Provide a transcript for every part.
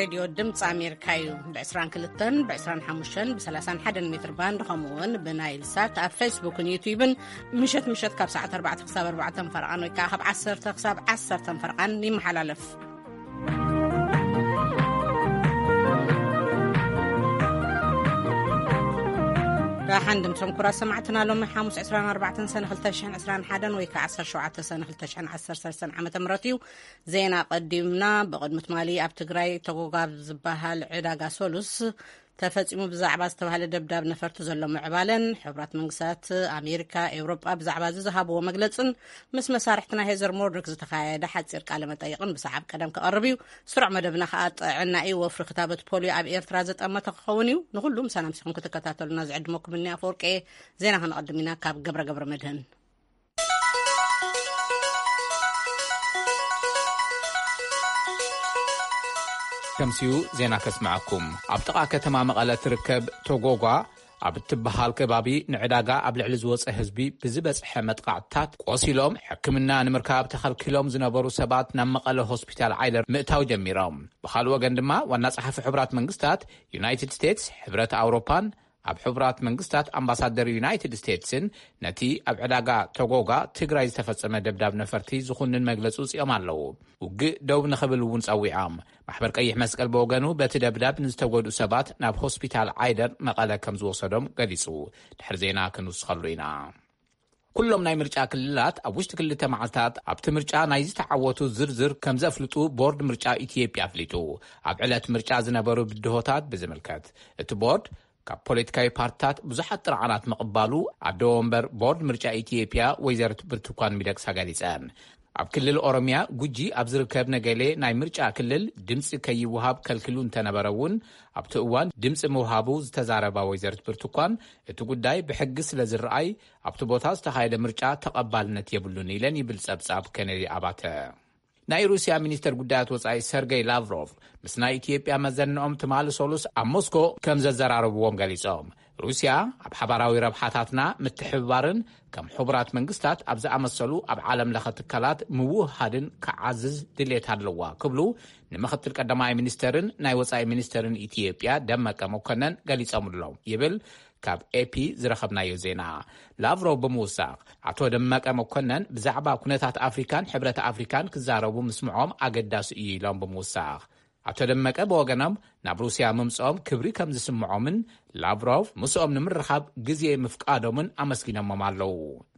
راديو دمص أمريكايو ب22 ب25 ب31 متر باند خمون بنايل سات على فيسبوك ويوتيوب مشت كاب ساعة 4 حساب 4 فرقان ويكاحب 10 حساب 10 فرقان يمحلالف راحن سمكرا سمعتنا لهم حاموس 24 سنة 2021 ويكا 17 سنة 2013 عام تمرتيو زينا قدمنا بقدمة مالي اب تግራይ ተጎጋብ ዝበሃል ዕዳጋ ሶሉስ ተፈጺሙ ብዛዕባ ዝተባሃለ ደብዳብ ነፈርቱ ዘሎ ምዕባለን ሕብራት መንግስታት ኣሜሪካ ኤውሮጳ ብዛዕባ ዝሃብዎ መግለጽን ምስ መሳርሕትና ሄዘር ሞርዶክ ዝተኻየደ ሓጺር ቃለ መጠይቅን ብሰዓብ ቀደም ከቀርብዩ ስሩዕ መደብና ከአጥዕናኢ ወፍሪ ክታበት ፖሊዮ ኣብ ኤርትራ ዘጠመተ ክኸውን እዩ ንሁሉም ሰላም ሲኹም ክትከታተሉና ዝዕድመኩም እኒ ኣፈወርቄ ዜና ክንቀድም ኢና ካብ ገብረ መድህን ከምሲዩ ዜና ከስማዓኩም ኣብ ጥቓ ከተማ መቐለ ትርከብ ቶጎጓ ኣብ ትበሃል ከባቢ ንዕዳጋ ኣብ ልዕሊ ዝወፀ ህዝቢ ብዝበፅሐ መጥቃዕትታት ቆሲሎም ሕክምና ንምርካብ ተኸልኪሎም ዝነበሩ ሰባት ናብ መቐለ ሆስፒታል ዓይደር ምእታው ጀሚሮም ብኻልእ ወገን ድማ ዋና ጸሓፊ ሕብራት መንግስታት ዩናይትድ ስቴትስ ሕብረት ኣውሮፓን ኣብ ሕብራት መንግስታት ኣምባሳደር ዩናይትድ ስቴትስን ነቲ ኣብ ዕዳጋ ተጎጋ ትግራይ ዝተፈጸመ ደብዳብ ነፈርቲ ዝኹንን መግለጹ ጽዮም ኣለዉ ውግእ ደው ንኽብል እውን ጸዊዖም ማሕበር ቀይሕ መስቀል በወገኑ በቲ ደብዳብ ንዝተጎድኡ ሰባት ናብ ሆስፒታል ዓይደር መቐለ ከም ዝወሰዶም ገሊጹ ድሕሪ ዜና ክንውስኸሉ ኢና ኩሎም ናይ ምርጫ ክልላት ኣብ ውሽጢ ክልተ መዓልታት ኣብቲ ምርጫ ናይ ዝተዓወቱ ዝርዝር ከም ዘፍልጡ ቦርድ ምርጫ ኢትዮጵያ ኣፍሊጡ ኣብ ዕለት ምርጫ ዝነበሩ ብድሆታት ብዝምልከት እቲ ቦርድ ካብ ፖለቲካዊ ፓርቲታት ብዙሓት ጥርዓናት መቕባሉ ኣደ ወንበር ቦርድ ምርጫ ኢትዮጵያ ወይዘሪት ብርቱካን ሚደቅሳ ገሊፀን ኣብ ክልል ኦሮሚያ ጉጂ ኣብ ዝርከብ ነገሌ ናይ ምርጫ ክልል ድምፂ ከይወሃብ ከልክሉ እንተነበረ እውን ኣብቲ እዋን ድምፂ ምውሃቡ ዝተዛረባ ወይዘሪት ብርቱካን እቲ ጉዳይ ብሕጊ ስለ ዝረኣይ ኣብቲ ቦታ ዝተኻየደ ምርጫ ተቐባልነት የብሉን ኢለን ይብል ጸብጻብ ከነዲ ኣባተ ናይ ሩስያ ሚኒስተር ጉዳያት ወጻኢ ሰርጌይ ላቭሮቭ ምስ ናይ ኢትዮጵያ መዘንኦም ትማሊ ሶሉስ ኣብ ሞስኮ ከም ዘዘራረብዎም ገሊጾም ሩስያ ኣብ ሓባራዊ ረብሓታትና ምትሕብባርን ከም ሕቡራት መንግስታት ኣብ ዝኣመሰሉ ኣብ ዓለም ለኸ ትካላት ምውህሃድን ክዓዝዝ ድሌት ኣለዋ ክብሉ ንምክትል ቀዳማይ ሚኒስተርን ናይ ወጻኢ ሚኒስተርን ኢትዮጵያ ደመቀ መኮነን ገሊጾምሎም ይብል ካብ ኤፒ ዝረኸብናዮ ዜና ላቭሮቭ ብምውሳኽ ኣቶ ደመቀ መኮነን ብዛዕባ ኩነታት ኣፍሪካን ሕብረት ኣፍሪካን ክዛረቡ ምስምዖም ኣገዳሲ እዩ ኢሎም ብምውሳኽ ኣቶ ደመቀ ብወገኖም ናብ ሩስያ ምምፅኦም ክብሪ ከም ዝስምዖምን ላቭሮቭ ምስኦም ንምርኻብ ግዜ ምፍቃዶምን ኣመስጊኖሞም ኣለዉ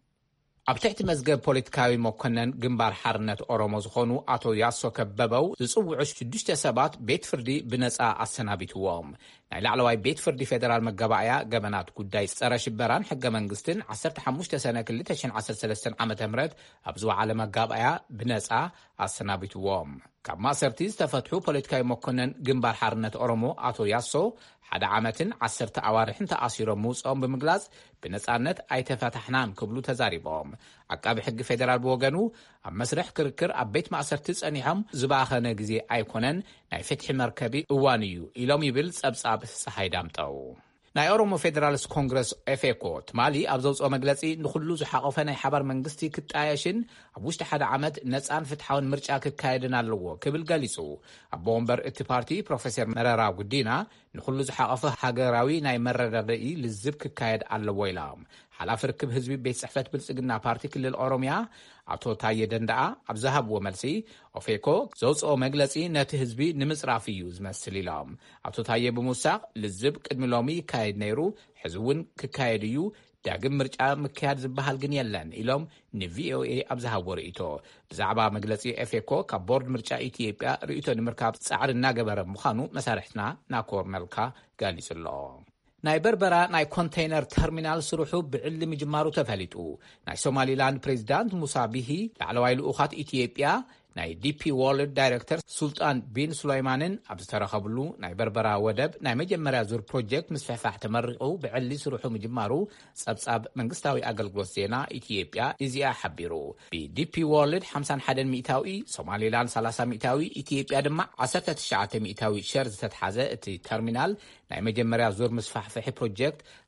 ኣብ ትሕቲ መዝገብ ፖለቲካዊ መኮነን ግንባር ሓርነት ኦሮሞ ዝኾኑ ኣቶ ያሶ ከበበው ዝጽውዑ 6 ሰባት ቤት ፍርዲ ብነጻ ኣሰናቢትዎም ናይ ላዕለዋይ ቤት ፍርዲ ፌደራል መገባእያ ገበናት ጉዳይ ጸረ ሽበራን ሕገ መንግስትን 15 ሰነ 2013 ዓ.ም ኣብ ዝወዓለ መጋባእያ ብነጻ ኣሰናቢትዎም ካብ ማእሰርቲ ዝተፈትሑ ፖለቲካዊ መኮነን ግንባር ሓርነት ኦሮሞ ኣቶ ያሶ 1 ዓመትን 10 ኣዋርሕን ተኣሲሮም ምውፅኦም ብምግላጽ ብነጻነት ኣይተፈታሕናን ክብሉ ተዛሪቦም ዓቃቢ ሕጊ ፌደራል ብወገኑ ኣብ መስርሕ ክርክር ኣብ ቤት ማእሰርቲ ጸኒሖም ዝባኸነ ግዜ ኣይኮነን ናይ ፍትሒ መርከቢ እዋን እዩ ኢሎም ይብል ጸብጻብ ፀሓይ ዳምጠው ናይ ኦሮሞ ፌደራልስ ኮንግረስ ኤፌኮ ትማሊ ኣብ ዘውፅኦ መግለጺ ንኹሉ ዝሓቆፈ ናይ ሓባር መንግስቲ ክጣየሽን ኣብ ውሽጢ 1 ዓመት ነጻን ፍትሓውን ምርጫ ክካየድን ኣለዎ ክብል ገሊጹ ኣቦ ወንበር እቲ ፓርቲ ፕሮፌሰር መረራ ጉዲና ንኹሉ ዝሓቆፈ ሃገራዊ ናይ መረዳድኢ ልዝብ ክካየድ ኣለዎ ኢሎም ሓላፊ ርክብ ህዝቢ ቤት ጽሕፈት ብልጽግና ፓርቲ ክልል ኦሮሚያ ኣቶ ታየ ደንዳኣ ኣብ ዝሃብዎ መልሲ ኦፌኮ ዘውፅኦ መግለጺ ነቲ ህዝቢ ንምጽራፍ እዩ ዝመስል ኢሎም ኣቶ ታየ ብምውሳኽ ልዝብ ቅድሚ ሎሚ ይካየድ ነይሩ ሕዚ እውን ክካየድ እዩ ዳግም ምርጫ ምክያድ ዝበሃል ግን የለን ኢሎም ንቪኦኤ ኣብ ዝሃብዎ ርእይቶ ብዛዕባ መግለጺ ኤፌኮ ካብ ቦርድ ምርጫ ኢትዮጵያ ርእይቶ ንምርካብ ጻዕሪ እናገበረ ምዃኑ መሳርሕትና ናኮር መልካ ገሊጹሎ ናይ በርበራ ናይ ኮንቴይነር ተርሚናል ስሩሑ ብዕሊ ምጅማሩ ተፈሊጡ ናይ ሶማሊላንድ ፕሬዚዳንት ሙሳ ቢሂ ላዕለዋይ ልኡኻት ኢትዮጵያ ናይ ዲፒ ወርልድ ዳይሬክተር ሱልጣን ቢን ሱለይማንን ኣብ ዝተረኸብሉ ናይ በርበራ ወደብ ናይ መጀመርያ ዙር ፕሮጀክት ምስፍሕፋሕ ተመሪቑ ብዕሊ ስሩሑ ምጅማሩ ጸብጻብ መንግስታዊ ኣገልግሎት ዜና ኢትዮጵያ እዚኣ ሓቢሩ ብዲፒ ወርልድ 51 ሚእታዊ ሶማሊላንድ 30 ሚእታዊ ኢትዮጵያ ድማ 19 ሚእታዊ ሸር ዝተተሓዘ እቲ ተርሚናል ናይ መጀመርያ ዙር ምስፋሕፍሒ ፕሮጀክት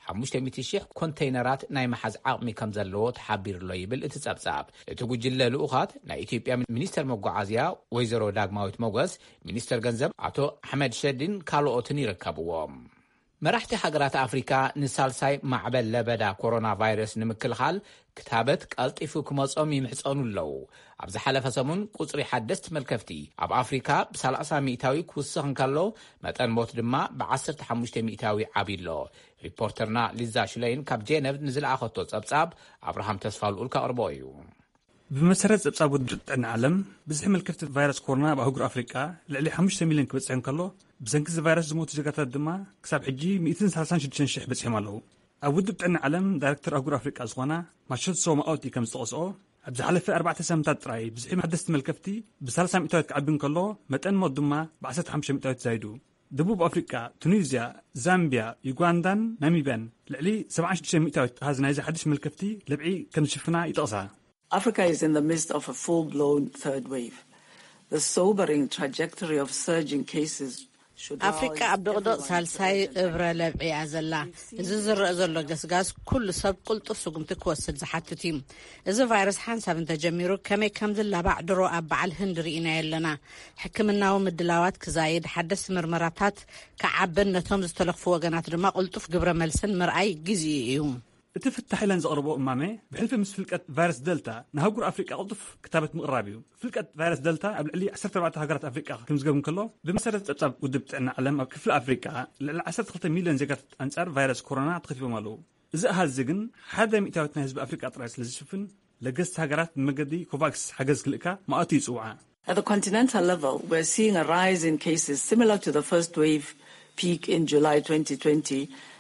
500,000 ኮንቴይነራት ናይ መሓዝ ዓቕሚ ከም ዘለዎ ተሓቢሩሎ ይብል እቲ ጸብጻብ። እቲ ጉጅለ ልኡኻት ናይ ኢትዮጵያ ሚኒስተር መጓዓዝያ ወይዘሮ ዳግማዊት ሞገስ፣ ሚኒስተር ገንዘብ ኣቶ ኣሕመድ ሸዲን ካልኦትን ይርከብዎም። መራሕቲ ሃገራት ኣፍሪካ ንሳልሳይ ማዕበል ለበዳ ኮሮና ቫይረስ ንምክልኻል ክታበት ቀልጢፉ ክመጾም ይምሕጸኑ ኣለዉ። ኣብ ዝሓለፈ ሰሙን ቁጽሪ ሓደስቲ መልከፍቲ ኣብ ኣፍሪካ ብ30 ሚእታዊ ክውስኽ እንከሎ መጠን ሞት ድማ ብ15 ሚእታዊ ዓብሎ። ሪፖርተርና ሊዛ ሽለይን ካብ ጄነቭ ንዝለኣኸቶ ጸብጻብ ኣብርሃም ተስፋልኡል ካቕርቦ እዩ። ብመሰረት ጸብጻብ ውድብ ጥዕና ዓለም ብዝሒ መልከፍቲ ቫይረስ ኮሮና ኣብ ኣህጉር ኣፍሪካ ልዕሊ 5 ሚልዮን ክበጽሕ እንከሎ ብሰንኪ ቫይረስ ዝሞቱ ዜጋታት ድማ ክሳብ ሕጂ 136,000 በጽሖም ኣለዉ። ኣብ ውድብ ጥዕና ዓለም ዳይሬክተር ኣህጉር ኣፍሪካ ዝኾና ማሸትሶ ማኦቲ ከም ዝተቐስኦ ኣብ ዝሓለፈ 4 ሰሙንታት ጥራይ ብዝሒ ሓደስቲ መልከፍቲ ብ30 ሚእታዊት ክዓቢ እንከሎ መጠን ሞት ድማ ብ15 ሚእታዊት ዛይዱ። ደቡብ ኣፍሪካ፣ ቱኒዝያ፣ ዛምቢያ፣ ዩጋንዳን ናሚብያን ልዕሊ 76 ሚእታዊት ሃዝ ናይ ሓድሽ መልከፍቲ ልብዒ ከም ዝሽፍና ይጠቕሳ። Africa is in the midst of a full-blown third wave. The sobering trajectory of surging cases ኣፍሪቃ ኣብ ድቕድቕ ሳልሳይ እብረ ለብዒያ ዘላ። እዚ ዝርአ ዘሎ ገስጋስ ኩሉ ሰብ ቁልጡፍ ስጉምቲ ክወስድ ዝሓትት እዩ። እዚ ቫይረስ ሓንሳብ እንተጀሚሩ ከመይ ከም ዝላባዕ ድሮ ኣብ በዓል ህንዲ ርኢና የለና። ሕክምናዊ ምድላዋት ክዛይድ፣ ሓደስቲ ምርመራታት ክዓብን፣ ነቶም ዝተለኽፉ ወገናት ድማ ቁልጡፍ ግብረ መልስን ምርኣይ ግዜ እዩ። እቲ ፍታሕ ኢለን ዘቕርቦ እማሜ ብሕልፊ ምስ ፍልቀት ቫይረስ ደልታ ንሃገር ኣፍሪቃ ቁልጡፍ ክታበት ምቕራብ እዩ። ፍልቀት ቫይረስ ደልታ ኣብ ልዕሊ 14 ሃገራት ኣፍሪቃ ክምዝገቡ እንከሎ ብመሰረት ጸብጻብ ውድብ ጥዕና ዓለም ኣብ ክፍሊ ኣፍሪቃ ልዕሊ 12 ሚልዮን ዜጋታት ኣንጻር ቫይረስ ኮሮና ተኸፊቦም ኣለዉ። እዚ ኣሃዝ ግን 1 ሚእታዊት ናይ ህዝቢ ኣፍሪቃ ጥራይ ስለ ዝሽፍን ለገስቲ ሃገራት ብመገዲ ኮቫክስ ሓገዝ ክልእካ ማእቱ ይጽውዓ። At the continental level, we're seeing a rise in cases similar to the first wave peak in July 2020.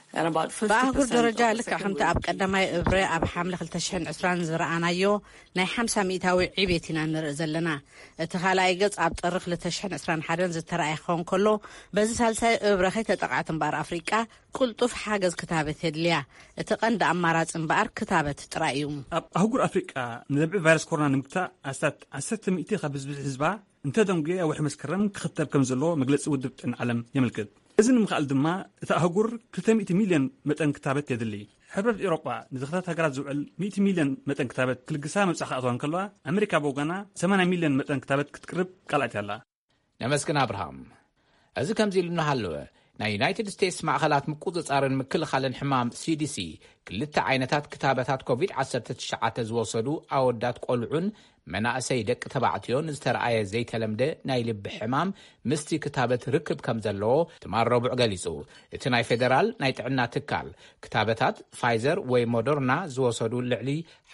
በአህጉር ደረጃ ልክዕ ከምቲ ኣብ ቀዳማይ እብረ ኣብ ሓምለ 2020 ዝረኣናዮ ናይ 50 ሚእታዊ ዕቤት ኢና ንርኢ ዘለና። እቲ ካልኣይ ገጽ ኣብ ጥሪ 2021 ዝተረኣየ ክኸውን ከሎ በዚ ሳልሳይ እብረ ተጠቃዕት እምበር ኣፍሪቃ ቁልጡፍ ሓገዝ ክታበት የድልያ። እቲ ቀንዲ ኣማራፂ እምበር ክታበት ጥራይ እዩ። ኣብ ኣህጉር ኣፍሪቃ ንለብዒ ቫይረስ ኮሮና ንምክታእ ኣስታት 10 ሚእቲ ካብ ህዝባ እንተደንጉየ ወርሒ መስከረም ክኽተብ ከም ዘሎ መግለጺ ውድብ ጥዕና ዓለም የምልክት። እዚ ንምኽኣል ድማ እቲ ኣህጉር 200 ሚልዮን መጠን ክታበት የድሊ። ሕብረት ኤውሮጳ ንዝኽታት ሃገራት ዝውዕል 100 ሚልዮን መጠን ክታበት ክልግሳ መብጻሕ ክኣትዋን ከለዋ ኣሜሪካ ብወገና 80 ሚልዮን መጠን ክታበት ክትቅርብ ቃልኣት ኣላ። ነመስግን ኣብርሃም። እዚ ከምዚ ኢሉ እናሃለወ ናይ ዩናይትድ ስቴትስ ማዕኸላት ምቁፅጻርን ምክልኻልን ሕማም CDC ክልተ ዓይነታት ክታበታት ኮቪድ-19 ዝወሰዱ ኣወዳት ቆልዑን መናእሰይ ደቂ ተባዕትዮን ዝተረኣየ ዘይተለምደ ናይ ልቢ ሕማም ምስቲ ክታበት ርክብ ከም ዘለዎ ትማል ረቡዕ ገሊጹ። እቲ ናይ ፌደራል ናይ ጥዕና ትካል ክታበታት ፋይዘር ወይ ሞደርና ዝወሰዱ ልዕሊ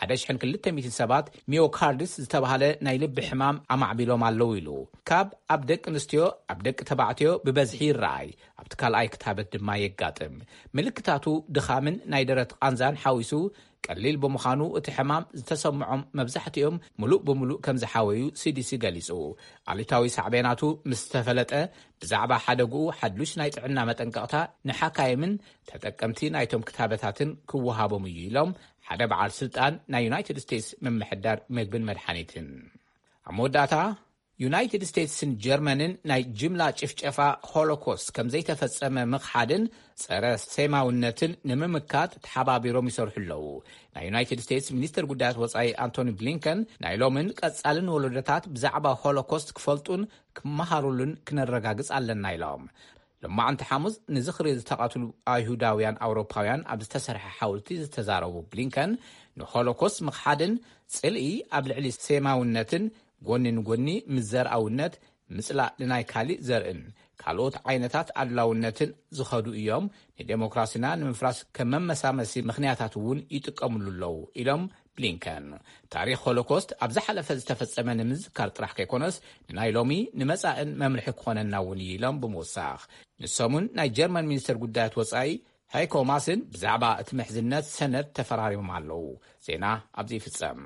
1200 ሰባት ሚዮካርድስ ዝተባሃለ ናይ ልቢ ሕማም ኣማዕቢሎም ኣለዉ ኢሉ። ካብ ኣብ ደቂ ኣንስትዮ ኣብ ደቂ ተባዕትዮ ብበዝሒ ይረኣይ፣ ኣብቲ ካልኣይ ክታበት ድማ የጋጥም። ምልክታቱ ድኻምን ናይ ደረት ቃንዛን ሓዊሱ ቀሊል ብምዃኑ እቲ ሕማም ዝተሰምዖም መብዛሕትኦም ሙሉእ ብምሉእ ከም ዝሓወዩ CDC ገሊጹ። ኣሉታዊ ሳዕቤናቱ ምስ ተፈለጠ ብዛዕባ ሓደጉኡ ሓድሉሽ ናይ ጥዕና መጠንቀቕታ ንሓካይምን ተጠቀምቲ ናይቶም ክታበታትን ክወሃቦም እዩ ኢሎም ሓደ በዓል ስልጣን ናይ ዩናይትድ ስቴትስ ምምሕዳር ምግብን መድሓኒትን። ኣብ መወዳእታ ዩናይትድ ስቴትስን ጀርመንን ናይ ጅምላ ጭፍጨፋ ሆሎኮስት ከም ዘይተፈጸመ ምኽሓድን ጸረ ሴማውነትን ንምምካት ተሓባቢሮም ይሰርሑ ኣለዉ። ናይ ዩናይትድ ስቴትስ ሚኒስትር ጉዳያት ወጻኢ አንቶኒ ብሊንከን ናይ ሎምን ቀጻልን ወለዶታት ብዛዕባ ሆሎኮስት ክፈልጡን ክመሃሩሉን ክነረጋግጽ ኣለና ኢሎም። ሎማዓንቲ ሐሙስ ንዝኽሪ ዝተቓትሉ ኣይሁዳውያን ኣውሮፓውያን ኣብ ዝተሰርሐ ሓወልቲ ዝተዛረቡ ብሊንከን ንሆሎኮስት ምኽሓድን ጽልኢ ኣብ ልዕሊ ሴማውነትን ጎኒ ንጎኒ ምዘርኣውነት ምጽላእ ንናይ ካሊእ ዘርእን ካልኦት ዓይነታት ኣድላውነትን ዝኸዱ እዮም ንዴሞክራሲና ንምፍራስ ከም መመሳመሲ ምኽንያታት እውን ይጥቀሙሉ ኣለዉ ኢሎም ብሊንከን። ታሪክ ሆሎኮስት ኣብ ዝሓለፈ ዝተፈጸመ ንምዝካር ጥራሕ ከይኮነስ ንናይ ሎሚ ንመጻእን መምርሒ ክኾነና እውን ኢሎም ብምውሳኽ ንሶሙን ናይ ጀርመን ሚኒስትር ጉዳያት ወጻኢ ሃይኮ ማስን ብዛዕባ እቲ ምሕዝነት ሰነድ ተፈራሪሞም ኣለዉ። ዜና ኣብዚ ይፍጸም።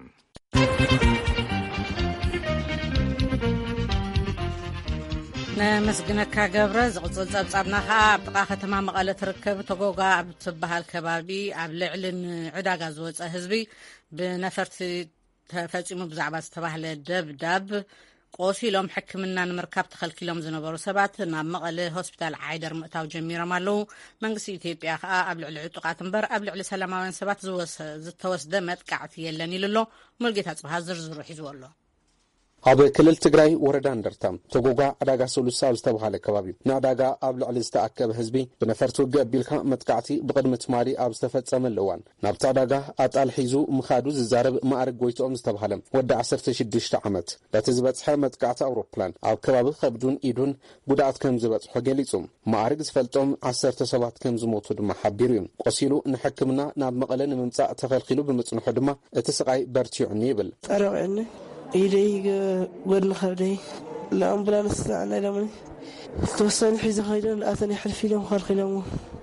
ነመስግነካ ገብረ። ዝቕፅል ጸብጻብና ከዓ ኣብ ጥቓ ከተማ መቐለ ትርከብ ተጎጋ ኣብ ትበሃል ከባቢ ኣብ ልዕልን ዕዳጋ ዝወፀ ህዝቢ ብነፈርቲ ተፈጺሙ ብዛዕባ ዝተባህለ ደብዳብ ቆሲሎም ሕክምና ንምርካብ ተኸልኪሎም ዝነበሩ ሰባት ናብ መቐለ ሆስፒታል ዓይደር ምእታው ጀሚሮም ኣለዉ። መንግስቲ ኢትዮጵያ ከዓ ኣብ ልዕሊ ዕጡቃት እምበር ኣብ ልዕሊ ሰላማውያን ሰባት ዝተወስደ መጥቃዕቲ የለን ኢሉ ኣሎ። ሙልጌታ ጽባህ ዝርዝሩ ሒዝዎ ኣሎ። ኣብ ክልል ትግራይ ወረዳ እንደርታ ተጎጓ ዕዳጋ ሶሉሳ ዝተባሃለ ከባቢ ንዕዳጋ ኣብ ልዕሊ ዝተኣከበ ህዝቢ ብነፈርቲ ውግእ ኣቢልካ መጥቃዕቲ ብቅድሚ ትማሊ ኣብ ዝተፈጸመሉ እዋን ናብቲ ዕዳጋ ኣጣል ሒዙ ምኻዱ ዝዛረብ ማዕርግ ጎይቶኦም ዝተባሃለ ወዲ 16 ዓመት በቲ ዝበፅሐ መጥቃዕቲ ኣውሮፕላን ኣብ ከባቢ ከብዱን ኢዱን ጉድኣት ከም ዝበፅሖ ገሊጹ ማዕርግ ዝፈልጦም 10 ሰባት ከም ዝሞቱ ድማ ሓቢሩ እዩ። ቆሲሉ ንሕክምና ናብ መቐለ ንምምጻእ ተኸልኪሉ ብምጽንሑ ድማ እቲ ስቃይ በርቲዑኒ ይብል። إيدي قدنا خبدي الأمبولانس عنا لمن توصل حيز خيرا أثني حلفي لهم خالق لهم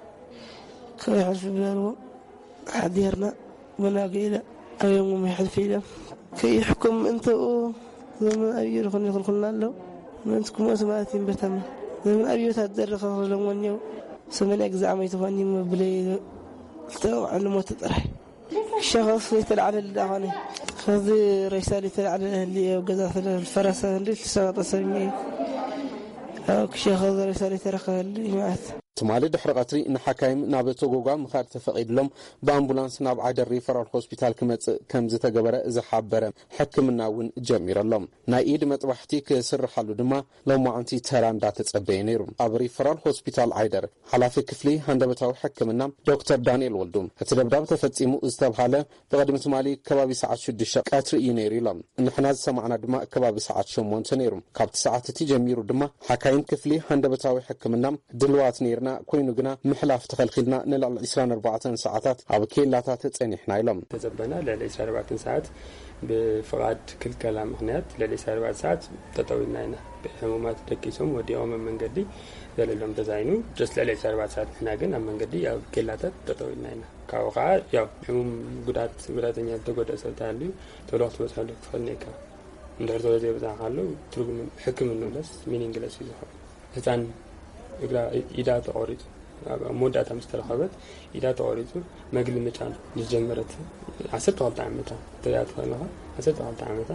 كوي حلفي بلانو حديرنا مناقيلة أيوم ما يحلفي لهم كي يحكم أنت لما أبيو خلني خلقنا له ما أنتكم أسمعتين بتم لما أبيو تقدر خلق لهم ونيو سمعني أجزاء ما يتفاني مبلي تو على موت الطرح الشخص يتلعب الأغاني هذه رسالة على الأهلية وقذاف الفرسة اللي تساقط سلمية أو شخص رسالة رقة اللي معت تمالي دحر قطري نحكايم نابتو غوغا مخار تفقيد لهم بامبولانس ناب عادر ريفرال هوسبيتال كم زتقبره زحابره حكمنا ون جمير اللهم نايد مطبحتي كسر حلو دما لو ما انتي تران دا تصبي نيرو اب ريفرال هوسبيتال عيدر حلافي كفلي هندبتاو حكمنا دكتور دانيال ولدوم تدبداب تفصيمو استبحاله بقدم تمالي كبابي ساعات 6 قطر ينير لهم نحنا سمعنا دما كبابي ساعات 8 نيرو كابت ساعات تي جميرو دما حكايم كفلي هندبتاو حكمنا دلوات نير كوينو جنا محلاف تخلخلنا نلعب 24 ساعات أو كيلاتات تسنيحنا إلهم تزبنا للي 24 ساعات بفقاد كل كلام مهنات للي 24 ساعات تطويلنا هنا بحمومات تكيسهم وديهم من قدي للهم تزاينو جس للي 24 ساعات إحنا جنا من قدي أو كيلاتات تطويلنا هنا كوقع يا حموم قدراتني تقدر سلطاني تروح توصل تخلنيك ندير توزيع بتاع حلو تروح حكم الناس مين إنجليزي يزحف هتان إذا تقريت مدة مسترخبت إذا تقريت مجل متان جمرت 10 عامتها تريات خلها 10 عامتها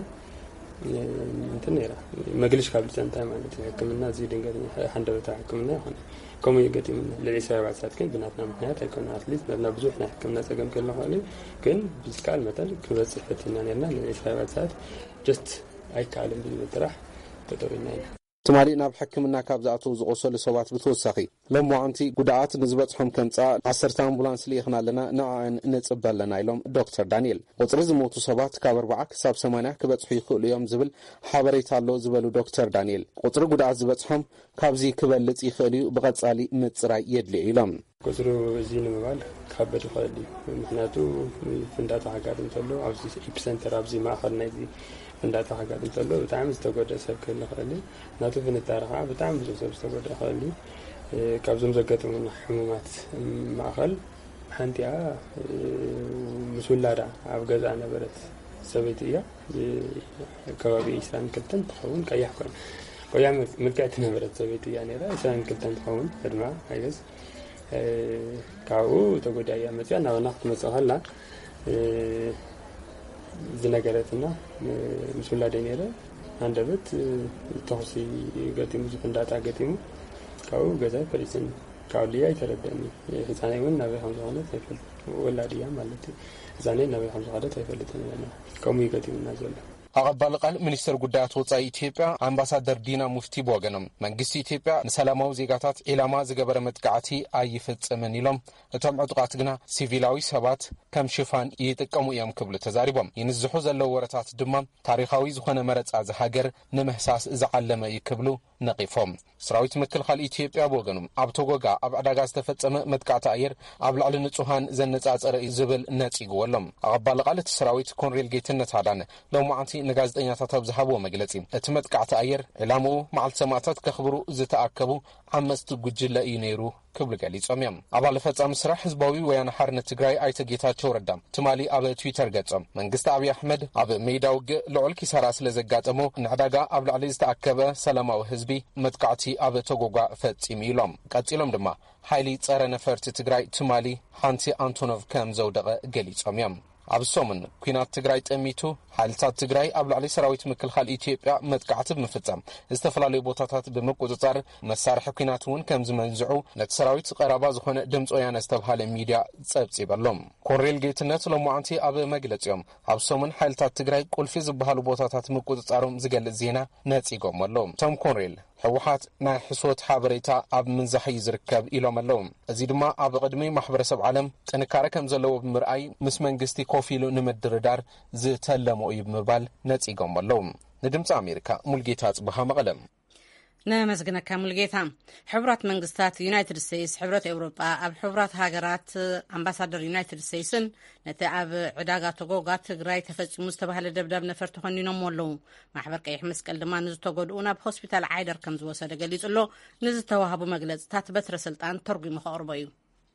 تنيرة مجلش قبل سنتين معناتها كملنا زيد قدنا حند بتاعكمنا هنا كم يقدم من للي 4 ساعات كن بناتنا مهنات يكون أتليست بدنا بزوحنا حكمنا سجن كلنا خالي كن بسكال مثلا كل صحتنا لنا للي 4 ساعات just أي كلام بالمطرح تدورنا تمالي ناب حكمنا كابزاتو زقوسو لسوات بتوسخي لما عنتي قدعات نزبطهم كمصا 10 امبولانس لي يخنا لنا نعن نصبل لنا يلوم دكتور دانيال وطرز موتو سبات كاب 4 كساب 8 كبصحو يخلو يوم زبل حبريت الله زبلو دكتور دانيال قطر قدعات زبطهم كابزي كبلص يخلو بقصالي مصراي يدلي يلوم قطرو زين مبال كبد خالي مخناتو فنداتا حاجات انتلو عاوزي ايبسنتر ابزي ما اخرنا دي فنداتا حاجات انتلو بتعمل استقود سب كل خالي ناتو في التاريخ بتعمل سب استقود خالي كابزم زقتهم من حمومات ماخل حنتيا مسولادا ابغزا نبرت سبيتيا كوابي إسلام كلتن تخون كيحكم ويا ملكات نبرت سبيتيا يعني لا إسلام كلتن تخون هدما هيجز كاو تقول يا متى أنا ناخذ مسألة زنقلتنا مسؤولة دينيرة عندبت تحصي قتيمو زفنداتا قتيمو كاو جزاء فريسن كاو ليا يتردني زاني من نبي خمسة خالد تفل ولا ريا مالتي زاني نبي خمسة خالد تفل تنينا كم يقتيمو نازل أقبل قال منستر قدات وصاي إثيوبيا أمباسادر دينا مفتي بوغنم منجست إثيوبيا نسلامو زيغاتات إلى ما زجبر متقعتي أي فتس منيلهم تم عتقاتنا سيفيلاوي سبات كم شفان يتقمو يام قبل تزاربهم ينزحو زلو ورتات دمام تاريخاوي زخونه مرص از هاجر نمحساس زعلم يكبلو نقيفهم سراويت مكل خال إثيوبيا بوغنم ابتوغا اب عداغا استفصم متقعت اير اب لعل نصوحان زنصاصر زبل نصيغولم أقبل قال سراويت كونريل جيتنت هادان لو معنتي نغازدኛታት ኣብዝሃብዎ መግለጺ እቲ መጥቃዕቲ ኣየር ዕላምኡ መዓልቲ ሰማዕታት ከኽብሩ ዝተኣከቡ ዓመስቲ ጉጅለ እዩ ነይሩ ክብል ገሊጾም እዮም። ኣባል ፈጻሚ ስራሕ ህዝባዊ ወያነ ሓርነት ትግራይ ኣይተ ጌታቸው ረዳ ትማሊ ኣብ ትዊተር ገጾም መንግስቲ አብይ አሕመድ ኣብ ሜዳ ውግእ ልዑል ኪሳራ ስለ ዘጋጠሞ ንዕዳጋ ኣብ ላዕሊ ዝተኣከበ ሰላማዊ ህዝቢ መጥቃዕቲ ኣብ ተጎጓ ፈጺሙ ኢሎም ቀጺሎም ድማ ሓይሊ ጸረ ነፈርቲ ትግራይ ትማሊ ሓንቲ አንቶኖቭ ከም ዘውደቐ ገሊጾም እዮም። ኣብሶምን ኩናት ትግራይ ጠሚቱ ሓይልታት ትግራይ ኣብ ላዕሊ ሰራዊት ምክልኻል ኢትዮጵያ መጥቃዕቲ ብምፍጸም ዝተፈላለዩ ቦታታት ብምቁጽጻር መሳርሒ ኩናት እውን ከም ዝመንዝዑ ነቲ ሰራዊት ቀረባ ዝኾነ ድምፂ ወያነ ዝተባሃለ ሚድያ ጸብጺበሎም ኮሎኔል ጌትነት ሎማዓንቲ ኣብ መግለጺኦም ኣብሶምን ሓይልታት ትግራይ ቁልፊ ዝበሃሉ ቦታታት ምቁጽጻሮም ዝገልጽ ዜና ነጺጎም ኣሎም ቶም ኮሎኔል ሕወሓት ናይ ሕስወት ሓበሬታ ኣብ ምንዛሕ ዝርከብ ኢሎም ኣለዉ እዚ ድማ ኣብ ቅድሚ ማሕበረሰብ ዓለም ጥንካረ ከም ዘለዎ ብምርኣይ ምስ መንግስቲ ኮፍ ኢሉ ንምድርዳር ዝተለሞ እዩ ብምባል ነጺጎም ኣለዉ ንድምፂ ኣሜሪካ ሙልጌታ ጽባሃ መቐለም نمزجنا كامل جيتا حبرات منجستات يونايتد ستيتس حبرات أوروبا أب حبرات هاجرات أمباسادر يونايتد ستيتسن نتعب عداقة توجات تجري تفج مستبه للدبدب نفرت خنينا مولو مع حبر كيح مسك الدمان نزت توجدونا بهوسبيتال عايدر كم زوسة جليس له نزت توهب مجلس تثبت رسلتان ترجم خاربيو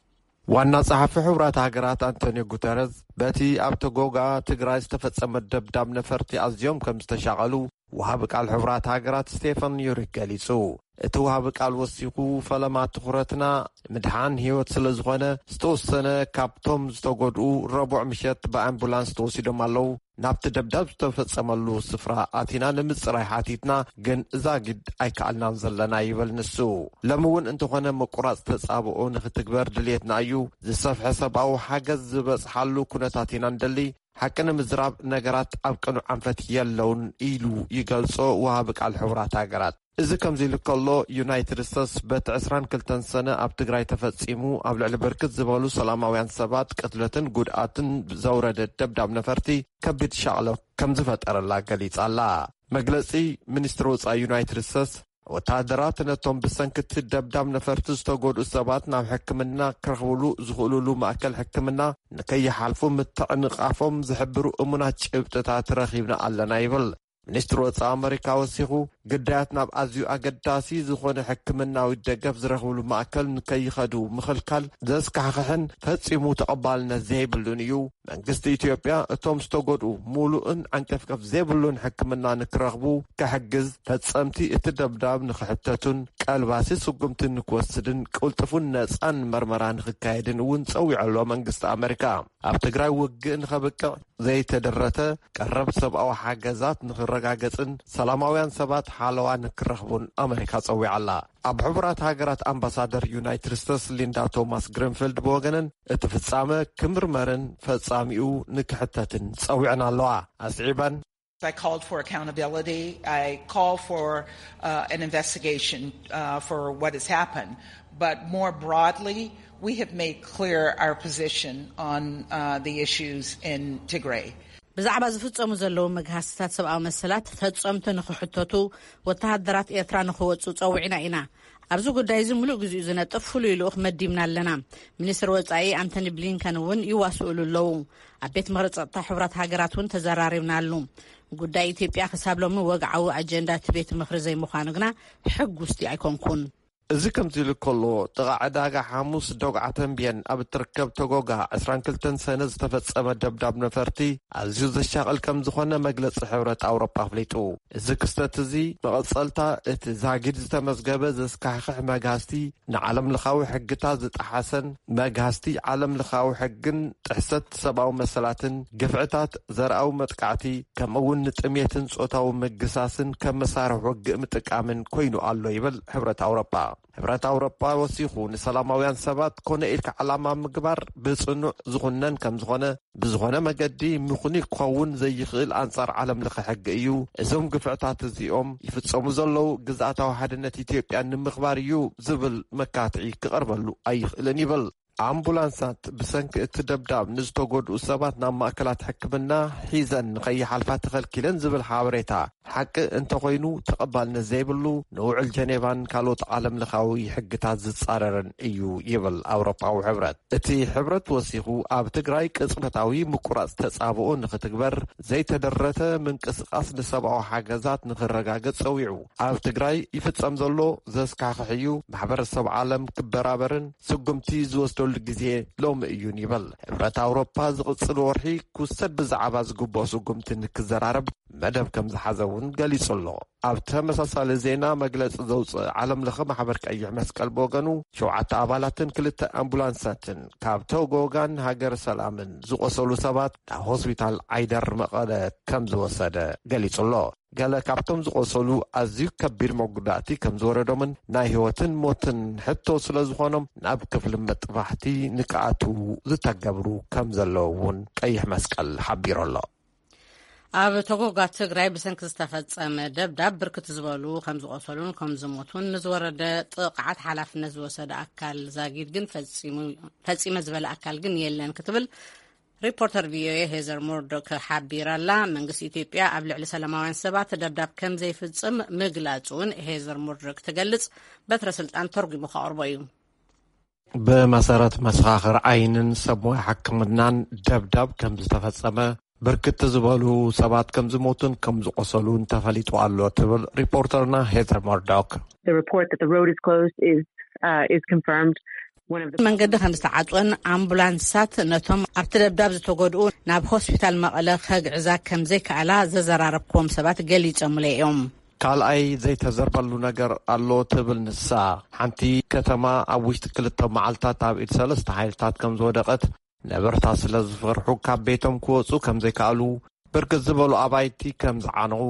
ዋና ጸሐፊ ሕብራት ሃገራት አንቶኒዮ ጉተረስ በቲ ኣብ ቶጎጋ ትግራይ ዝተፈጸመ ደብዳብ ነፈርቲ ኣዝዮም ከም ዝተሻቐሉ ወሃብ ቃል ሕብራት ሃገራት ስቴፋን ዩሪክ ገሊጹ እቲ ወሃብ ቃል ወሲኹ ፈለማ ትኹረትና ምድሓን ህይወት ስለ ዝኾነ ዝተወሰነ ካብቶም ዝተጎድኡ ረቡዕ ምሸት በኣምቡላንስ ተወሲዶም ኣለዉ ናብቲ ደብዳብ ዝተፈጸመሉ ስፍራ ኣቲና ንምጽራይ ሓቲትና ግን እዛ ግድ ኣይከኣልናን ዘለና ይብል ንሱ ሎሚ እውን እንተኾነ መቁራጽ ተጻብኦ ንኽትግበር ድልየትና እዩ ዝሰፍሐ ሰብኣዊ ሓገዝ ዝበጽሓሉ ኩነታት ኢና ንደሊ ሓቂ ንምዝራብ ነገራት ኣብ ቅኑዕ ኣንፈት የለውን ኢሉ ይገልጾ ወሃብ ቃል ሕብራት ሃገራት እዚ ከምዚ ኢሉ ከሎ ዩናይትድ ስቴትስ በት 22 ሰነ ኣብ ትግራይ ተፈጺሙ ኣብ ልዕሊ ብርክት ዝበሉ ሰላማውያን ሰባት ቅትለትን ጉድኣትን ዘውረደ ደብዳብ ነፈርቲ ከቢድ ሻቕሎ ከም ዝፈጠረላ ገሊጻላ መግለጺ ሚኒስትሪ ወጻኢ ዩናይትድ ስቴትስ ወታደራት ነቶም ብሰንኪት ደብዳብ ነፈርቲ ዝተጎድኡ ሰባት ናብ ሕክምና ክረኽብሉ ዝኽእሉሉ ማእከል ሕክምና ንከይሓልፉ ምትዕንቃፎም ዝሕብሩ እሙናት ጭብጥታት ረኺብና ኣለና ይብል ሚኒስትሪ ወጻኢ ኣሜሪካ ወሲኹ ግዳያት ናብ ኣዝዩ ኣገዳሲ ዝኾነ ሕክምናዊ ደገፍ ዝረኽብሉ ማእከል ንከይኸዱ ምኽልካል ዘስካሕክሕን ፈጺሙ ተቐባልነት ዘይብሉን እዩ መንግስቲ ኢትዮጵያ እቶም ዝተጎድኡ ሙሉእን ዓንቀፍቀፍ ዘይብሉን ሕክምና ንክረኽቡ ክሕግዝ ፈጸምቲ እቲ ደብዳብ ንኽሕተቱን ቀልባሲ ስጉምትን ንክወስድን ቅልጥፉን ነፃን መርመራ ንክካየድን እውን ፀዊዑ ኣሎ መንግስቲ ኣሜሪካ ኣብ ትግራይ ውግእ ንኸብቅዕ ዘይተደረተ ቀረብ ሰብኣዊ ሓገዛት ንኽረጋገፅን ሰላማውያን ሰባት ሓለዋ ንክረኽቡን ኣሜሪካ ፀዊዓላ ኣብ ሕቡራት ሃገራት ኣምባሳደር ዩናይትድ ስቴትስ ሊንዳ ቶማስ ግሪንፊልድ ብወገነን እቲ ፍጻመ ክምርመርን ፈጻሚኡ ንክሕተትን ፀዊዕና ኣለዋ ኣስዒበን I called for accountability. I call for an investigation for what has happened. But more broadly, we have made clear our position on the issues in Tigray. ብዛዕባ ዝፍጸሙ ዘለዉ መግሃስታት ሰብኣዊ መሰላት ፈጸምቲ ንኽሕተቱ ወተሃደራት ኤርትራ ንኽወፁ ፀዊዕና ኢና ኣብዚ ጉዳይ እዚ ሙሉእ ግዚኡ ዝነጥፍ ፍሉይ ልኡኽ መዲምና ኣለና ሚኒስትር ወጻኢ አንቶኒ ብሊንከን እውን ይዋስኡሉ ኣለዉ ኣብ ቤት ምክሪ ፀጥታ ሕብራት ሃገራት እውን ተዘራሪብና ኣሉ ጉዳይ ኢትዮጵያ ክሳብ ሎሚ ወግዓዊ ኣጀንዳ እቲ ቤት ምክሪ ዘይምዃኑ ግና ሕጉስቲ ኣይኮንኩን እዚ ከምዚ ኢሉ ከሎ ጥቓ ዕዳጋ ሓሙስ ዶግዓ ተንብየን ኣብ እትርከብ ቶጎጋ 22 ሰነ ዝተፈጸመ ደብዳብ ነፈርቲ ኣዝዩ ዘሻቕል ከም ዝኾነ መግለፂ ሕብረት ኣውሮፓ ኣፍሊጡ እዚ ክስተት እዚ መቐፀልታ እቲ ዛጊድ ዝተመዝገበ ዘስካሕክሕ መግሃስቲ ንዓለም ለኻዊ ሕግታት ዝጠሓሰን መግሃስቲ ዓለም ለኻዊ ሕግን ጥሕሰት ሰብኣዊ መሰላትን ግፍዕታት ዘርኣዊ መጥቃዕቲ ከምኡውን ንጥሜትን ጾታዊ ምግሳስን ከም መሳርሒ ውግእ ምጥቃምን ኮይኑ ኣሎ ይብል ሕብረት ኣውሮፓ ሕብረት ኣውሮፓ ወሲኹ ንሰላማውያን ሰባት ኮነ ኢልካ ዓላማ ምግባር ብጽኑዕ ዝኹነን ከም ዝኾነ ብዝኾነ መገዲ ምኹኒ ክኸውን ዘይኽእል ኣንጻር ዓለም ለኸ ሕጊ እዩ እዞም ግፍዕታት እዚኦም ይፍጸሙ ዘለዉ ግዝኣታዊ ሓድነት ኢትዮጵያ ንምኽባር እዩ ዝብል መካትዒ ክቐርበሉ ኣይኽእልን ይብል ኣምቡላንሳት ብሰንኪ እቲ ደብዳብ ንዝተጎድኡ ሰባት ናብ ማእከላት ሕክምና ሒዘን ንኸይሓልፋ ተኸልኪለን ዝብል ሓበሬታ ሓቂ እንተኾይኑ ተቐባልነት ዘይብሉ ንውዕል ጀኔቫን ካልኦት ዓለም ለኻዊ ሕግታት ዝጻረርን እዩ ይብል ኣውሮፓዊ ሕብረት እቲ ሕብረት ወሲኹ ኣብ ትግራይ ቅጽበታዊ ምቁራጽ ተጻብኦ ንኽትግበር ዘይተደረተ ምንቅስቓስ ንሰብኣዊ ሓገዛት ንኽረጋገጽ ፀዊዑ ኣብ ትግራይ ይፍጸም ዘሎ ዘስካሕክሕ እዩ ማሕበረሰብ ዓለም ክበራበርን ስጉምቲ ዝወስደሉ ዝግበረሉ ግዜ ሎሚ እዩን ይብል ሕብረት ኣውሮፓ ዝቕፅል ወርሒ ክውሰድ ብዛዕባ ዝግበኦ ስጉምቲ ንክዘራረብ መደብ ከም ዝሓዘ እውን ገሊጹ ኣሎ። ኣብ ተመሳሳሊ ዜና መግለፂ ዘውፅእ ዓለም ለኸ ማሕበር ቀይሕ መስቀል ብወገኑ 7 ኣባላትን 2 ኣምቡላንሳትን ካብ ቶጎጋን ሃገር ሰላምን ዝቆሰሉ ሰባት ናብ ሆስፒታል ዓይደር መቐለ ከም ዝወሰደ ገሊጹ ኣሎ። ገለ ካብቶም ዝቆሰሉ ኣዝዩ ከቢድ መጉዳእቲ ከም ዝወረዶምን ናይ ህይወትን ሞትን ሕቶ ስለ ዝኾኖም ናብ ክፍሊ መጥባሕቲ ንክኣትዉ ዝተገብሩ ከም ዘለዉ እውን ቀይሕ መስቀል ሓቢሩ ኣሎ። ኣብ ቶጎጋ ትግራይ ብሰንኪ ዝተፈጸመ ደብዳብ ብርክት ዝበሉ ከም ዝቆሰሉን ከም ዝሞቱን ንዝወረደ ጥቕዓት ሓላፍነት ዝወሰደ ኣካል ዛጊድ ግን ፈጺመ ዝበለ ኣካል ግን የለን ክትብል ሪፖርተር ቪኦኤ ሄዘር ሞርዶክ ሓቢራላ። መንግስቲ ኢትዮጵያ ኣብ ልዕሊ ሰላማውያን ሰባት ደብዳብ ከም ዘይፍጽም ምግላጹን ሄዘር ሞርዶክ ትገልጽ በትረ ስልጣን ተርጉሙ ከቕርቦ እዩ። ብመሰረት መሰኻኽር ዓይንን ሰብ ሞያ ሕክምናን ደብዳብ ከም ዝተፈጸመ ብርክት ዝበሉ ሰባት ከም ዝሞቱን ከም ዝቆሰሉን ተፈሊጡ ኣሎ ትብል ሪፖርተርና ሄዘር ሞርዶክ መንገዲ ከም ዝተዓጽወን ኣምቡላንሳት ነቶም ኣብቲ ደብዳብ ዝተጎድኡ ናብ ሆስፒታል መቐለ ከግዕዛ ከም ዘይከኣላ ዘዘራረብክዎም ሰባት ገሊፆምለ እዮም። ካልኣይ ዘይተዘርበሉ ነገር ኣሎ ትብል ንሳ ሓንቲ ከተማ ኣብ ውሽጢ 2 መዓልታት ኣብ ኢድ 3 ሓይልታት ከም ዝወደቐት ነበርታ ስለ ዝፈርሑ ካብ ቤቶም ክወፁ ከም ዘይከኣሉ ብርክት ዝበሉ ኣባይቲ ከም ዝዓነቑ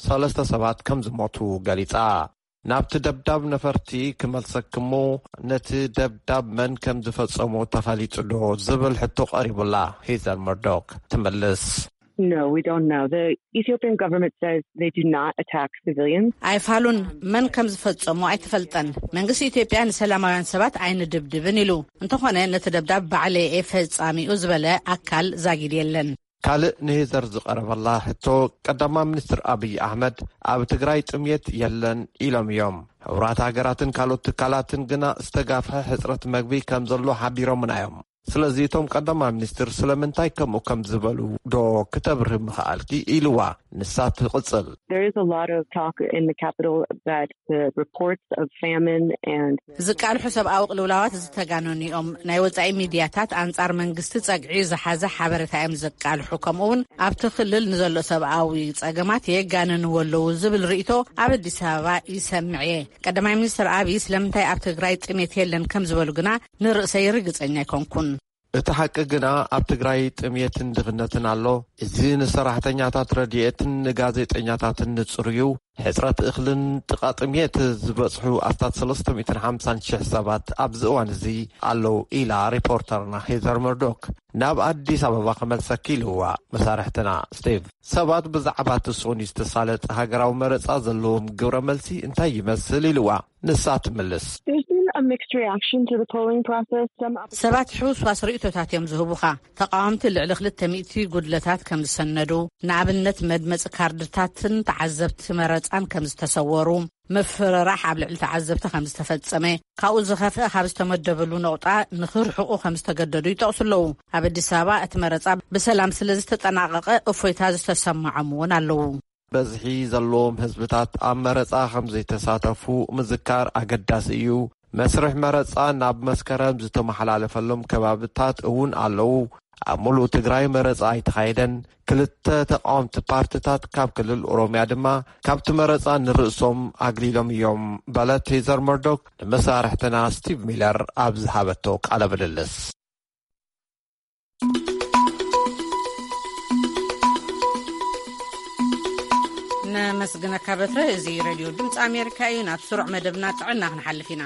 3 ሰባት ከም ዝሞቱ ገሊጻ ናብቲ ደብዳብ ነፈርቲ ክመልሰክሞ ነቲ ደብዳብ መን ከም ዝፈጸሙ ተፈሊጡ ዶ ዝብል ሕቶ ቀሪቡላ ሄዘር ሞርዶክ ትመልስ No, we don't know. The Ethiopian government says they do not attack civilians. ኣይፋሉን መን ከም ዝፈጸሙ ኣይትፈልጠን መንግስቲ ኢትዮጵያ ንሰላማውያን ሰባት ኣይንድብድብን ኢሉ እንተኾነ ነቲ ደብዳብ ባዕለየ ፈጻሚኡ ዝበለ ኣካል ዛጊድ የለን። ካልእ ንሄዘር ዝቐረበላ ሕቶ ቀዳማ ሚኒስትር አብይ አሕመድ ኣብ ትግራይ ጥምየት የለን ኢሎም እዮም። ሕብራት ሃገራትን ካልኦት ትካላትን ግና ዝተጋፍሐ ሕፅረት መግቢ ከም ዘሎ ሓቢሮምና እዮም። ስለዚ እቶም ቀዳማ ሚኒስትር ስለምንታይ ከምኡ ከም ዝበሉ ዶ ክተብርህ ምኽኣልኪ ኢልዋ ንሳ ትቕፅል There is a lot of talk in the capital that the reports of famine and ዝቃልሑ ሰብኣዊ ቅልውላዋት ዝተጋነኑ እዮም። ናይ ወጻኢ ሚድያታት ኣንጻር መንግስቲ ጸግዒ ዝሓዘ ሓበሬታ እዮም ዘቃልሑ። ከምኡውን ኣብቲ ክልል ንዘሎ ሰብኣዊ ጸገማት የጋነንዎ ኣለዉ ዝብል ርእይቶ ኣብ ኣዲስ ኣበባ ይሰምዕ እየ። ቀዳማይ ሚኒስትር አብይ ስለምንታይ ኣብ ትግራይ ጥሜት የለን ከም ዝበሉ ግና ንርእሰይ ርግጸኛ ኣይኮንኩን። እቲ ሓቂ ግና ኣብ ትግራይ ጥምየትን ድኽነትን ኣሎ። እዚ ንሰራሕተኛታት ረድኤትን ንጋዜጠኛታትን ንጽርዩ ሕፅረት እኽልን ጥቓ ጥምየት ዝበጽሑ ኣስታት 350,000 ሰባት ኣብዚ እዋን እዚ ኣለዉ ኢላ ሪፖርተርና ሄዘር ሞርዶክ ናብ ኣዲስ ኣበባ ክመልሰኪ ኢልዋ መሳርሕትና ስቲቭ ሰባት ብዛዕባ ትስኡን ዝተሳለጠ ሃገራዊ መረፃ ዘለዎም ግብረ መልሲ እንታይ ይመስል ኢልዋ ንሳ ትምልስ a mixed reaction to the polling process. ሰባት ሕውስዋስ ርእቶታት እዮም ዝህቡኻ። ተቃዋምቲ ልዕሊ 200 ጉድለታት ከም ዝሰነዱ ንኣብነት መድመፂ ካርድታትን ተዓዘብቲ መረፃን ከም ዝተሰወሩ ምፍርራሕ ኣብ ልዕሊ ተዓዘብቲ ከም ዝተፈጸመ ካብኡ ዝኸፍአ ካብ ዝተመደበሉ ነቑጣ ንኽርሕቑ ከም ዝተገደዱ ይጠቕሱ ኣለዉ። ኣብ ኣዲስ ኣበባ እቲ መረፃ ብሰላም ስለ ዝተጠናቐቐ እፎይታ ዝተሰምዖም እውን ኣለዉ። በዝሒ ዘለዎም ህዝብታት ኣብ መረፃ ከም ዘይተሳተፉ ምዝካር ኣገዳሲ እዩ። መስርሕ መረፃ ናብ መስከረም ዝተመሓላለፈሎም ከባቢታት እውን ኣለዉ። ኣብ ሙሉእ ትግራይ መረፃ ኣይተኻየደን። 2 ተቃወምቲ ፓርቲታት ካብ ክልል ኦሮምያ ድማ ካብቲ መረፃ ንርእሶም ኣግሊሎም እዮም በለት ሄዘር ሞርዶክ ንመሳርሕትና ስቲቭ ሚለር ኣብ ዝሃበቶ ቃለ ምልልስ ነመስግነካ በትረ። እዚ ሬድዮ ድምፂ ኣሜሪካ እዩ። ናብ ስሩዕ መደብና ጥዕና ክንሓልፍ ኢና።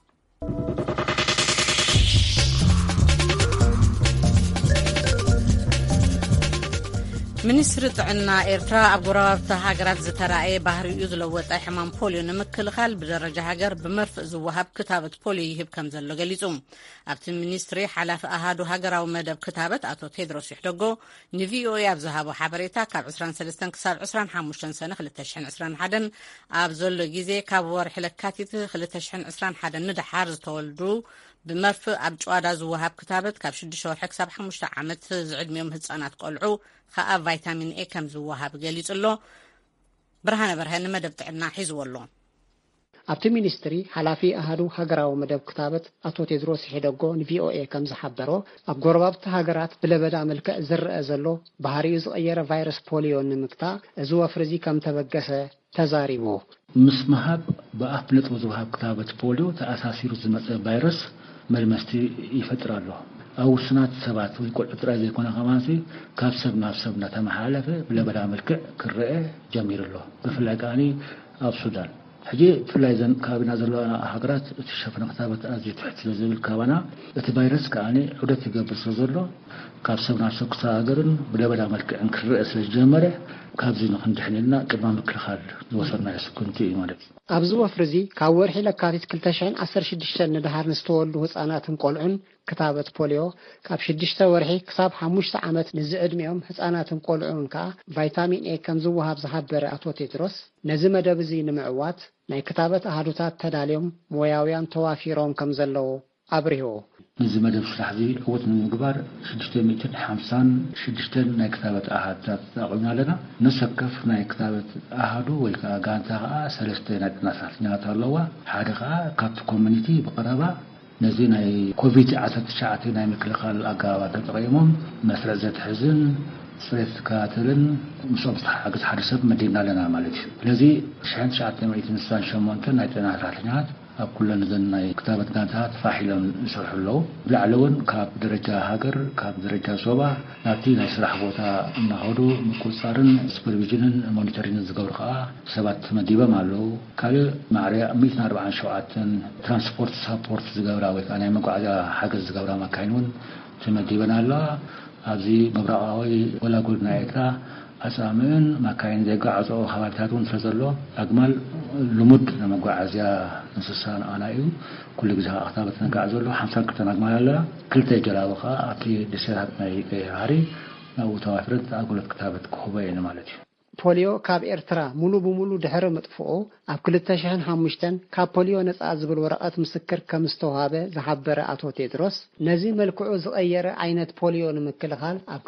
ሚኒስትሪ ጥዕና ኤርትራ ኣብ ጎረባብቲ ሃገራት ዝተራእየ ባህሪኡ ዝለወጠ ሕማም ፖሊዮ ንምክልኻል ብደረጃ ሃገር ብመርፍእ ዝወሃብ ክታበት ፖሊዮ ይህብ ከም ዘሎ ገሊጹ። ኣብቲ ሚኒስትሪ ሓላፊ ኣሃዱ ሃገራዊ መደብ ክታበት ኣቶ ቴድሮስ ይሕደጎ ንቪኦኤ ኣብ ዝሃቦ ሓበሬታ ካብ 23 ክሳብ 25 ሰነ 2021 ኣብ ዘሎ ግዜ ካብ ወርሒ ለካቲት 2021 ንድሓር ዝተወልዱ ብመርፍእ ኣብ ጨዋዳ ዝወሃብ ክታበት ካብ 6 ወርሒ ክሳብ 5 ዓመት ዝዕድሚኦም ህፃናት ቆልዑ ከዓ ቫይታሚን ኤ ከም ዝወሃብ ገሊጹ ኣሎ። ብርሃነ በርሀ ንመደብ ጥዕና ሒዝዎ ኣሎ። ኣብቲ ሚኒስትሪ ሓላፊ ኣሃዱ ሃገራዊ መደብ ክታበት ኣቶ ቴድሮስ ሄደጎ ንቪኦኤ ከም ዝሓበሮ ኣብ ጎረባብቲ ሃገራት ብለበዳ መልክዕ ዝርአ ዘሎ ባህሪኡ ዝቐየረ ቫይረስ ፖሊዮ ንምግታእ እዚ ወፍሪ እዚ ከም ተበገሰ ተዛሪቡ ምስ መሃብ ብኣፍ ነጥቢ ዝወሃብ ክታበት ፖሊዮ ተኣሳሲሩ ዝመፀ ቫይረስ መልመስቲ ይፈጥር ኣሎ ኣብ ውስናት ሰባት ወይ ቆልዑ ጥራይ ዘይኮነ ከማሲ ካብ ሰብ ናብ ሰብ እናተመሓላለፈ ብለበዳ መልክዕ ክርአ ጀሚሩ ኣሎ ብፍላይ ከዓኒ ኣብ ሱዳን ሕጂ ብፍላይ ዘን ከባቢና ዘለዋ ሃገራት እቲ ሸፈነ ክታበት ኣዝዩ ትሕት ስለ ዝብል ካባና እቲ ቫይረስ ከዓኒ ዑደት ይገብር ስለ ዘሎ ካብ ሰብ ናብ ሰብ ክሰጋገርን ብለበዳ መልክዕን ክርአ ስለ ዝጀመረ ካብዚ ንክንድሕንልና ቅድመ ምክልኻል ዝወሰድናዮ ስኩንቲ እዩ ማለት እዩ ኣብዚ ወፍሪ እዚ ካብ ወርሒ ለካቲት 2016 ንድሃር ንዝተወልዱ ህፃናትን ቆልዑን ክታበት ፖሊዮ ካብ 6 ወርሒ ክሳብ 5 ዓመት ንዝዕድሚኦም ህፃናትን ቆልዑን ከዓ ቫይታሚን ኤ ከም ዝወሃብ ዝሓበረ ኣቶ ቴድሮስ ነዚ መደብ እዚ ንምዕዋት ናይ ክታበት ኣሃዱታት ተዳልዮም ሞያውያን ተዋፊሮም ከም ዘለዉ ኣብሪሁ ነዚ መደብ ስራሕ እዚ ዕወት ንምግባር 656 ናይ ክታበት ኣሃዱታት ኣቕሚና ኣለና ነሰከፍ ናይ ክታበት ኣሃዱ ወይ ከዓ ጋንታ ከዓ 3 ናይ ጥና ሰራሕተኛታት ኣለዋ ሓደ ከዓ ካብቲ ኮሚኒቲ ብቀረባ ነዚ ናይ ኮቪድ-19 ናይ ምክልኻል ኣገባባት ተጠቒሞም መስርዕ ዘትሕዝን ስሬት ዝከታተልን ምስኦም ዝተሓገዝ ሓደ ሰብ መዲና ኣለና ማለት እዩ ስለዚ 1998 ናይ ጥና ሰራሕተኛታት ኣብ ኩለን ዘን ናይ ክታበት ጋንታታት ፋሒሎም ይሰርሑ ኣለዉ ብላዕሊ እውን ካብ ደረጃ ሃገር ካብ ደረጃ ዞባ ናብቲ ናይ ስራሕ ቦታ እናኸዱ ምቁፅፃርን ሱፐርቪዥንን ሞኒተሪንግን ዝገብሩ ከዓ ሰባት መዲቦም ኣለዉ ካልእ ማዕርያ 147 ትራንስፖርት ሳፖርት ዝገብራ ወይ ከዓ ናይ መጓዓዝያ ሓገዝ ዝገብራ መካይን እውን ተመዲበን ኣለዋ ኣብዚ ምብራቃዊ ወላጎል ናይ ኤርትራ ኣፃምዕን መካይን ዘጓዓዝኦ ከባቢታት እውን ስለዘሎ ኣግማል ልሙድ ንመጓዓዝያ እንስሳ ንኣና እዩ ኩሉ ግዜ ክታበት ነጋዕ ዘሎ 52 ኣግማል ኣለ 2 ጀላቡ ከዓ ኣብቲ ደሴታት ናይ ቀይባህሪ ናብኡ ተዋፊረት ኣገልግሎት ክታበት ክህቦ እየን ማለት እዩ ፖሊዮ ካብ ኤርትራ ሙሉ ብሙሉ ድሕሪ ምጥፍኡ ኣብ 2005 ካብ ፖሊዮ ነፃ ዝብል ወረቐት ምስክር ከም ዝተዋሃበ ዝሓበረ ኣቶ ቴድሮስ ነዚ መልክዑ ዝቐየረ ዓይነት ፖሊዮ ንምክልኻል ኣብ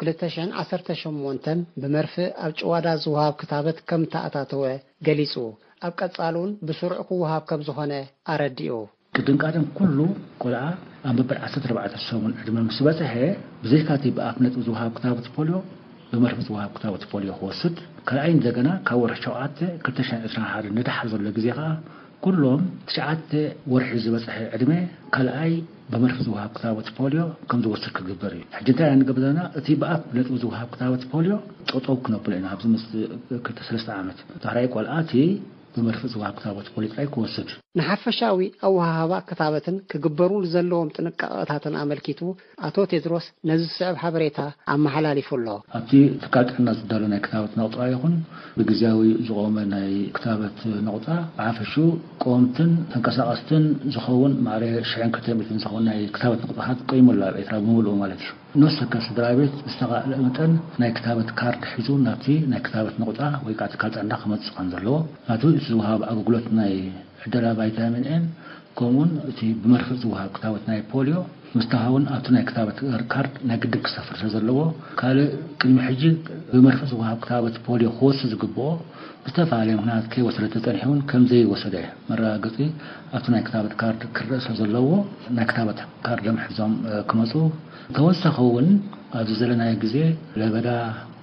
2018 ብመርፍእ ኣብ ጭዋዳ ዝወሃብ ክታበት ከም ተኣታተወ ገሊጹ ኣብ ቀጻሉን ብስሩዕ ክወሃብ ከም ዝኾነ ኣረዲኡ ቅድም ቃደም ኩሉ ቆልዓ ኣብ መበል 14 ሰሙን ዕድመ ምስ በፅሐ ብዘይካቲ ብኣፍ ነጥቢ ዝወሃብ ክታበት ፖሊዮ بمرفض وهاب كتابة بوليو خوصد كالعين زجنا كورح شوعات كلتشان إسران حال ندح زل جزيرة كلهم تشعات ورح زبصح عدمه كالعي بمرفض وهاب كتابة بوليو كم دوستر كجبري حجتها عند قبلنا تيبقى لتوز وهاب كتابة بوليو أو كنوبلين هابز مس كلت 3 عامات تحريك والآتي بمرفض وهاب كتابة بوليو تلاقي وصل نحفشاوي أو هوا كتابة كجبرون زلهم تنقطعتنا عملكيتو أتو تدرس نزل سعب حبريتها عم حلالي فله أبتي تكاد الناس دارنا كتابة نقطة يكون بجزاوي زغومنا كتابة نقطة عافشو قومتن تنقصاستن زخون معري شعين كتابة زخون كتابة نقطة هاد قيم ولا يترابون ومالتي نص كسدرايبت استغاء متن ناي كتابة كارت حزون نبتي ناي كتابة نقطة ويقعد كارت عندنا 5 قنزلو هاتو يسوها بأقولت ناي عدلا فيتامين ان كومون تي بمرفض وهاب كتابة ناي بوليو مستهون أتوناي كتابة كارت نقدك سفر زلوا قال كلمة حجي بمرفض وهاب كتابة بوليو خوص زقبو مستفى عليهم هناك كي وصلت تنحون كم زي وصله مرة قصي أتوناي كتابة كارت كرس زلوا ناي كتابة كارت لمح زم كمسو توسخون أزلنا يجزي لبدا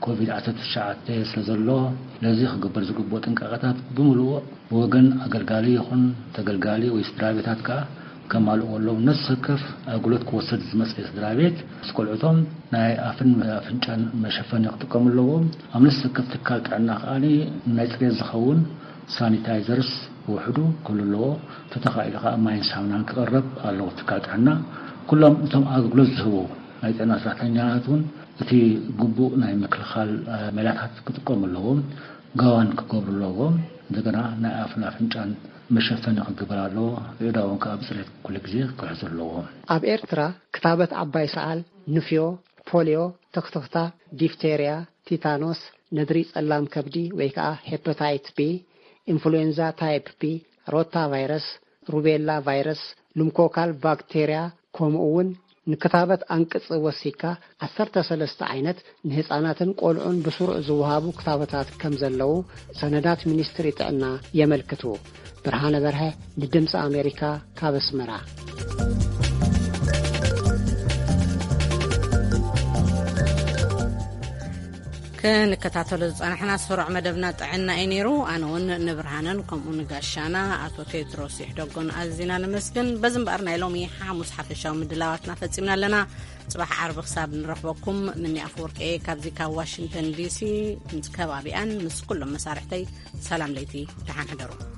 ኮቪድ-19 ስለዘሎ ለዚ ክግበር ዝግብኦ ጥንቃቄታት ብምሉእ ወገን ኣገልጋሊ ይኹን ተገልጋሊ ወይ ስድራቤታት ከዓ ከማልኡሎም ነስከፍ ኣገልግሎት ክወስድ ዝመጽእ ስድራቤት ስቆልዑቶም ናይ ኣፍን ኣፍንጫን መሸፈኒ ክጥቀሙ ኣለዎም ኣብ ነስከፍ ትካል ጥዕና ከዓኒ ናይ ጽሬት ዝኸውን ሳኒታይዘርስ ውሕዱ ኩልዎ ተተኻኢሉ ከዓ ማይን ሳሙናን ክቐርብ ኣለዎ ትካል ጥዕና ኩሎም እቶም ኣገልግሎት ዝህቡ ናይ ጥዕና ሰራሕተኛታትን እቲ ግቡእ ናይ ምክልኻል መላታት ክጥቀሙ ኣለዎም ጋዋን ክገብሩ ኣለዎም እንደገና ናይ ኣፍን ኣፍንጫን መሸፈኒ ክግበር ኣለዎ ኢዳውን ከዓ ብፅሬት ኩሉ ግዜ ክሕዙ ኣለዎም ኣብ ኤርትራ ክታበት ዓባይ ሰዓል ንፍዮ ፖሊዮ ተክተክታ ዲፍቴሪያ ቲታኖስ ነድሪ ጸላም ከብዲ ወይ ከዓ ሄፓታይት ቢ ኢንፍሉዌንዛ ታይፕ ቢ ሮታ ቫይረስ ሩቤላ ቫይረስ ሉምኮካል ባክቴሪያ ከምኡውን ንክታበት አንቅጽ ወሲካ 13 ዓይነት ንህፃናትን ቆልዑን ብስሩዕ ዝወሃቡ ክታበታት ከም ዘለው ሰነዳት ሚኒስትሪ ጥዕና የመልክቱ። ብርሃነ በርሀ ንድምፂ አሜሪካ ካብ አስመራ። ክንከታተሉ ዝፀናሕና ስሩዕ መደብና ጥዕና እዩ ነይሩ። ኣነ እውን ንብርሃንን ከምኡ ንጋሻና ኣቶ ቴድሮስ ይሕደጎን ኣዝና ንመስግን። በዚ እምበኣር ናይ ሎሚ ሓሙስ ሓፈሻዊ ምድላዋትና ፈፂምና ኣለና። ፅባሕ ዓርቢ ክሳብ ንረኽበኩም ምኒ ኣፈወርቂ ካብዚ ካብ ዋሽንግተን ዲሲ ምስ ከባቢኣን ምስ ኩሎም መሳርሕተይ ሰላም ለይቲ ደሓን ሕደሩ።